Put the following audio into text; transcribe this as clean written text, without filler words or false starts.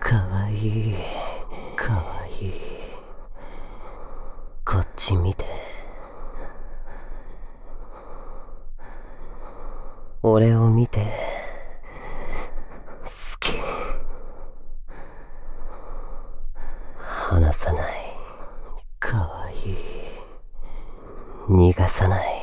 かわいいかわいい。こっち見て。俺を見て。好き。離さない。かわいい。逃がさない。